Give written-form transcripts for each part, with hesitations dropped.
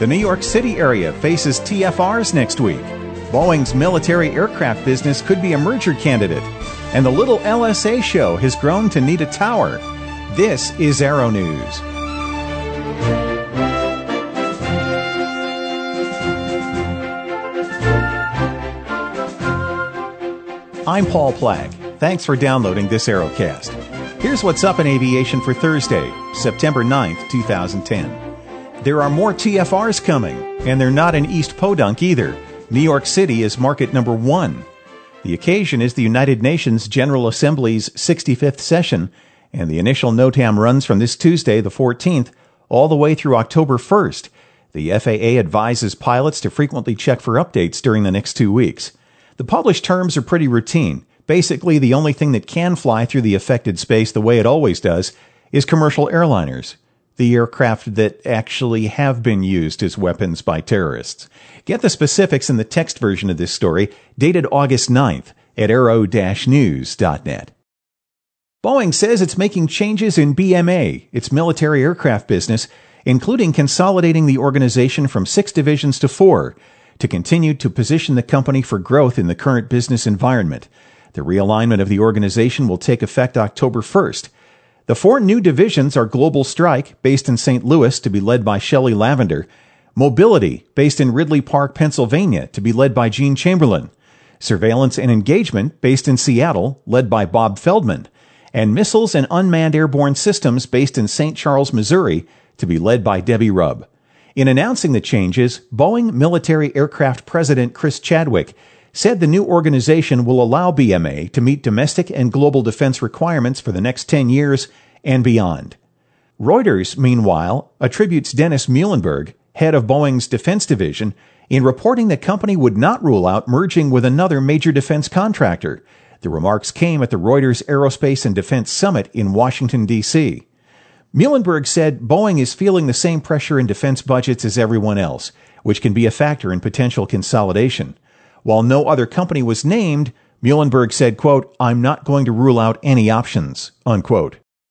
The New York City area faces TFRs next week. Boeing's military aircraft business could be a merger candidate. And the little LSA show has grown to need a tower. This is Aero News. I'm Paul Plagg. Thanks for downloading this Aerocast. Here's what's up in aviation for Thursday, September 9th, 2010. There are more TFRs coming, and they're not in East Podunk either. New York City is market number 1. The occasion is the United Nations General Assembly's 65th session, and the initial NOTAM runs from this Tuesday, the 14th, all the way through October 1st. The FAA advises pilots to frequently check for updates during the next 2 weeks. The published terms are pretty routine. Basically, the only thing that can fly through the affected space the way it always does is commercial airliners, the aircraft that actually have been used as weapons by terrorists. Get the specifics in the text version of this story, dated August 9th, at aero-news.net. Boeing says it's making changes in BMA, its military aircraft business, including consolidating the organization from 6 divisions to 4, to continue to position the company for growth in the current business environment. The realignment of the organization will take effect October 1st. The 4 new divisions are Global Strike, based in St. Louis, to be led by Shelley Lavender; Mobility, based in Ridley Park, Pennsylvania, to be led by Gene Chamberlain; Surveillance and Engagement, based in Seattle, led by Bob Feldman; and Missiles and Unmanned Airborne Systems, based in St. Charles, Missouri, to be led by Debbie Rubb. In announcing the changes, Boeing Military Aircraft President Chris Chadwick said the new organization will allow BMA to meet domestic and global defense requirements for the next 10 years and beyond. Reuters, meanwhile, attributes Dennis Muilenburg, head of Boeing's defense division, in reporting the company would not rule out merging with another major defense contractor. The remarks came at the Reuters Aerospace and Defense Summit in Washington, D.C. Muilenburg said Boeing is feeling the same pressure in defense budgets as everyone else, which can be a factor in potential consolidation. While no other company was named, Muilenburg said, quote, "I'm not going to rule out any options," unquote.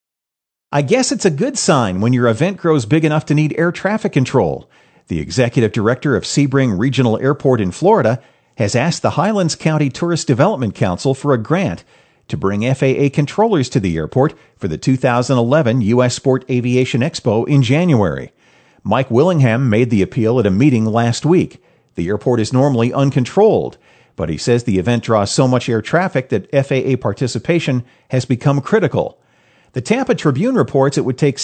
I guess it's a good sign when your event grows big enough to need air traffic control. The executive director of Sebring Regional Airport in Florida has asked the Highlands County Tourist Development Council for a grant to bring FAA controllers to the airport for the 2011 U.S. Sport Aviation Expo in January. Mike Willingham made the appeal at a meeting last week. The airport is normally uncontrolled, but he says the event draws so much air traffic that FAA participation has become critical. The Tampa Tribune reports it would take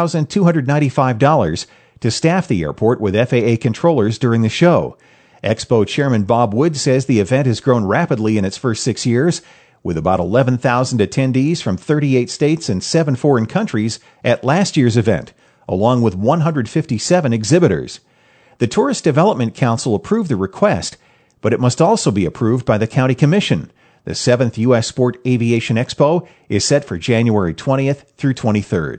$6,295 to staff the airport with FAA controllers during the show. Expo Chairman Bob Wood says the event has grown rapidly in its first 6 years, with about 11,000 attendees from 38 states and 7 foreign countries at last year's event, along with 157 exhibitors. The Tourist Development Council approved the request, but it must also be approved by the County Commission. The 7th U.S. Sport Aviation Expo is set for January 20th through 23rd.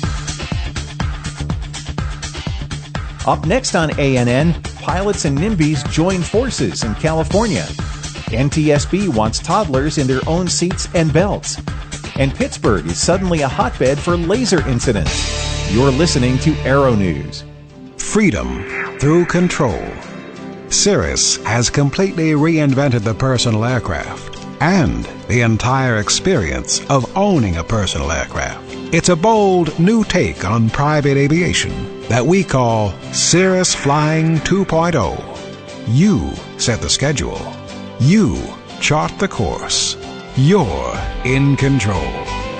Up next on ANN, pilots and NIMBYs join forces in California. NTSB wants toddlers in their own seats and belts. And Pittsburgh is suddenly a hotbed for laser incidents. You're listening to Aero News. Freedom through control. Cirrus has completely reinvented the personal aircraft and the entire experience of owning a personal aircraft. It's a bold new take on private aviation that we call Cirrus Flying 2.0. You set the schedule. You chart the course. You're in control.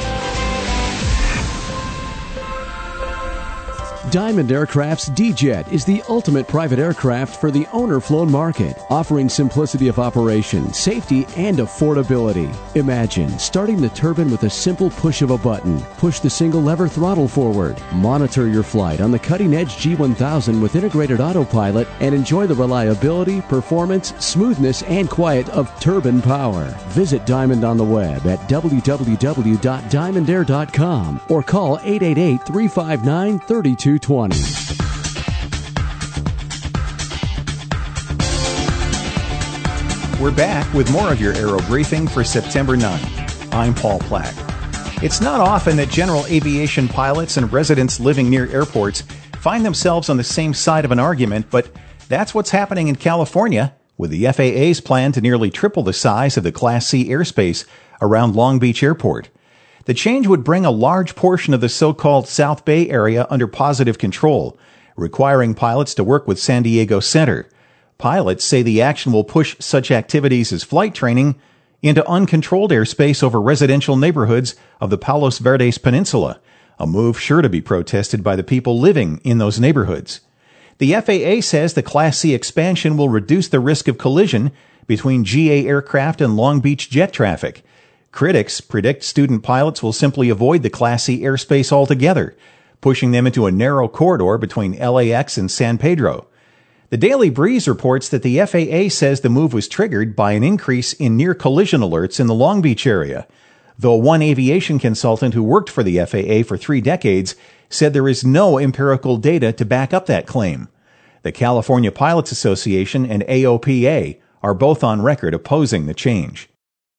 Diamond Aircraft's D-Jet is the ultimate private aircraft for the owner-flown market, offering simplicity of operation, safety, and affordability. Imagine starting the turbine with a simple push of a button. Push the single-lever throttle forward. Monitor your flight on the cutting-edge G1000 with integrated autopilot and enjoy the reliability, performance, smoothness, and quiet of turbine power. Visit Diamond on the web at www.diamondair.com or call 888-359-3220. We're back with more of your Aero Briefing for September 9th. I'm Paul Plagg. It's not often that general aviation pilots and residents living near airports find themselves on the same side of an argument, but that's what's happening in California, with the FAA's plan to nearly triple the size of the Class C airspace around Long Beach Airport. The change would bring a large portion of the so-called South Bay area under positive control, requiring pilots to work with San Diego Center. Pilots say the action will push such activities as flight training into uncontrolled airspace over residential neighborhoods of the Palos Verdes Peninsula, a move sure to be protested by the people living in those neighborhoods. The FAA says the Class C expansion will reduce the risk of collision between GA aircraft and Long Beach jet traffic. Critics predict student pilots will simply avoid the Class C airspace altogether, pushing them into a narrow corridor between LAX and San Pedro. The Daily Breeze reports that the FAA says the move was triggered by an increase in near-collision alerts in the Long Beach area, though one aviation consultant who worked for the FAA for 3 decades said there is no empirical data to back up that claim. The California Pilots Association and AOPA are both on record opposing the change.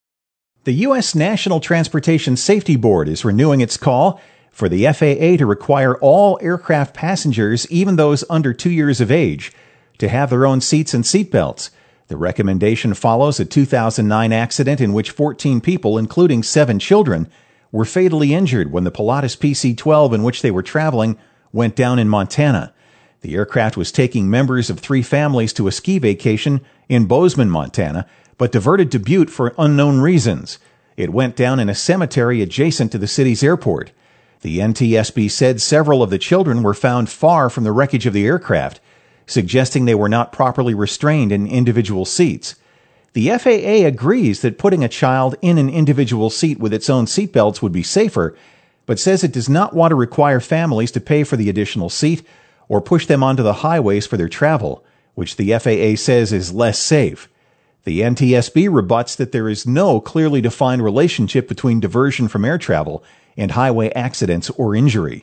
The U.S. National Transportation Safety Board is renewing its call for the FAA to require all aircraft passengers, even those under 2 years of age, to have their own seats and seatbelts. The recommendation follows a 2009 accident in which 14 people, including 7 children, were fatally injured when the Pilatus PC-12 in which they were traveling went down in Montana. The aircraft was taking members of 3 families to a ski vacation in Bozeman, Montana, but diverted to Butte for unknown reasons. It went down in a cemetery adjacent to the city's airport. The NTSB said several of the children were found far from the wreckage of the aircraft, suggesting they were not properly restrained in individual seats. The FAA agrees that putting a child in an individual seat with its own seatbelts would be safer, but says it does not want to require families to pay for the additional seat or push them onto the highways for their travel, which the FAA says is less safe. The NTSB rebuts that there is no clearly defined relationship between diversion from air travel and highway accidents or injury.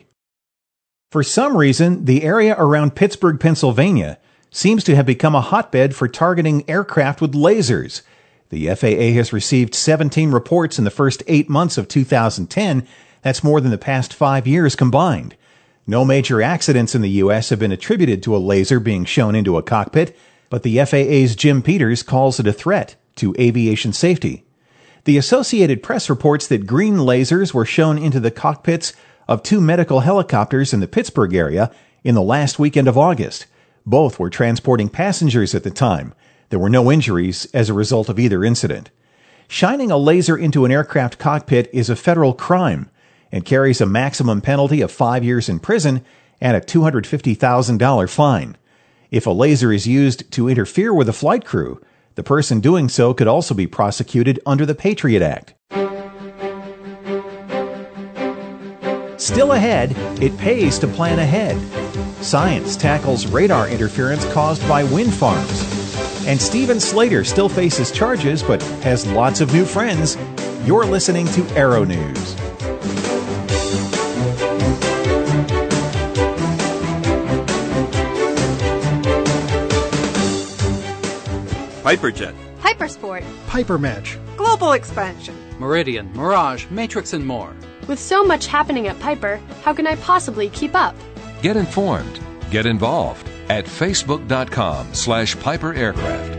For some reason, the area around Pittsburgh, Pennsylvania, seems to have become a hotbed for targeting aircraft with lasers. The FAA has received 17 reports in the first 8 months of 2010. That's more than the past 5 years combined. No major accidents in the U.S. have been attributed to a laser being shown into a cockpit, but the FAA's Jim Peters calls it a threat to aviation safety. The Associated Press reports that green lasers were shown into the cockpits of 2 medical helicopters in the Pittsburgh area in the last weekend of August. Both were transporting passengers at the time. There were no injuries as a result of either incident. Shining a laser into an aircraft cockpit is a federal crime and carries a maximum penalty of 5 years in prison and a $250,000 fine. If a laser is used to interfere with a flight crew, the person doing so could also be prosecuted under the Patriot Act. Still ahead, it pays to plan ahead. Science tackles radar interference caused by wind farms. And Steven Slater still faces charges but has lots of new friends. You're listening to Aero News. Hyperjet, Hypersport, Pipermatch, Global Expansion, Meridian, Mirage, Matrix, and more. With so much happening at Piper, how can I possibly keep up? Get informed. Get involved at facebook.com/Piper Aircraft.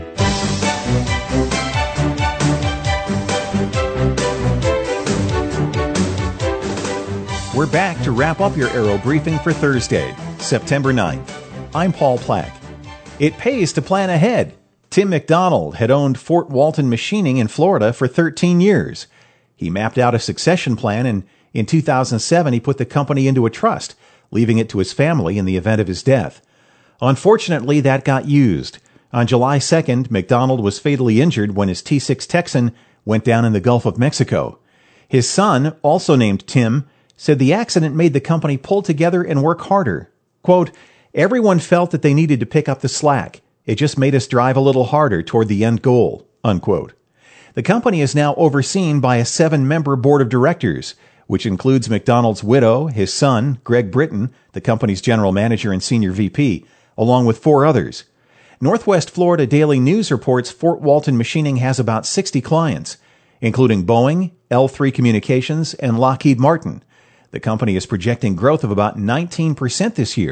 We're back to wrap up your Aero Briefing for Thursday, September 9th. I'm Paul Plack. It pays to plan ahead. Tim McDonald had owned Fort Walton Machining in Florida for 13 years. He mapped out a succession plan, and in 2007 he put the company into a trust, leaving it to his family in the event of his death. Unfortunately, that got used. On July 2nd, McDonald was fatally injured when his T-6 Texan went down in the Gulf of Mexico. His son, also named Tim, said the accident made the company pull together and work harder. Quote, "Everyone felt that they needed to pick up the slack. It just made us drive a little harder toward the end goal." Unquote. The company is now overseen by a 7-member board of directors, which includes McDonald's widow, his son, Greg Britton, the company's general manager and senior VP, along with 4 others. Northwest Florida Daily News reports Fort Walton Machining has about 60 clients, including Boeing, L3 Communications, and Lockheed Martin. The company is projecting growth of about 19% this year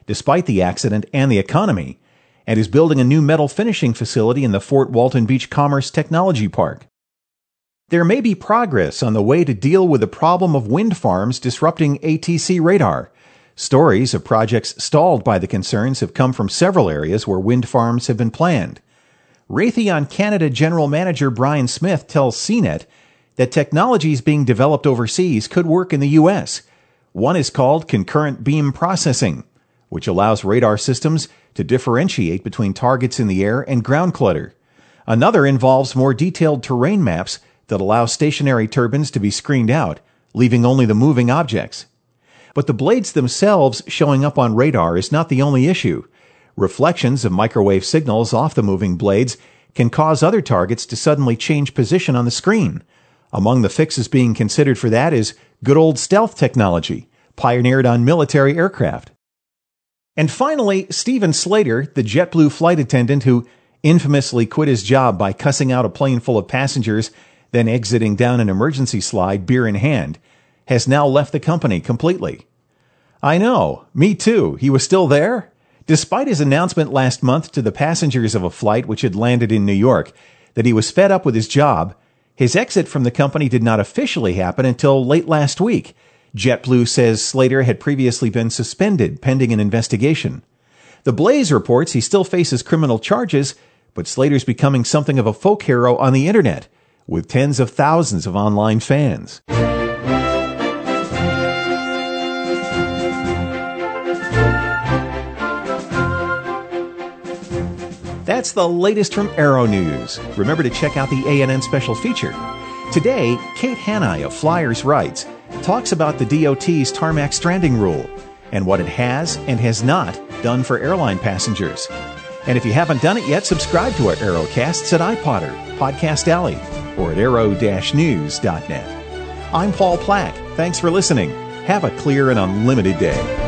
despite the accident and the economy, and is building a new metal finishing facility in the Fort Walton Beach Commerce Technology Park. There may be progress on the way to deal with the problem of wind farms disrupting ATC radar. Stories of projects stalled by the concerns have come from several areas where wind farms have been planned. Raytheon Canada General Manager Brian Smith tells CNET that technologies being developed overseas could work in the U.S. One is called concurrent beam processing, which allows radar systems to differentiate between targets in the air and ground clutter. Another involves more detailed terrain maps that allow stationary turbines to be screened out, leaving only the moving objects. But the blades themselves showing up on radar is not the only issue. Reflections of microwave signals off the moving blades can cause other targets to suddenly change position on the screen. Among the fixes being considered for that is good old stealth technology, pioneered on military aircraft. And finally, Steven Slater, the JetBlue flight attendant who infamously quit his job by cussing out a plane full of passengers, then exiting down an emergency slide, beer in hand, has now left the company completely. I know, me too. He was still there? Despite his announcement last month to the passengers of a flight which had landed in New York that he was fed up with his job, his exit from the company did not officially happen until late last week. JetBlue says Slater had previously been suspended pending an investigation. The Blaze reports he still faces criminal charges, but Slater's becoming something of a folk hero on the internet, with tens of thousands of online fans. That's the latest from Aero News. Remember to check out the ANN special feature. Today, Kate Hanai of Flyers Rights talks about the DOT's tarmac stranding rule and what it has and has not done for airline passengers. And if you haven't done it yet, subscribe to our Aerocasts at iPodder, Podcast Alley, or at aero-news.net. I'm Paul Plack. Thanks for listening. Have a clear and unlimited day.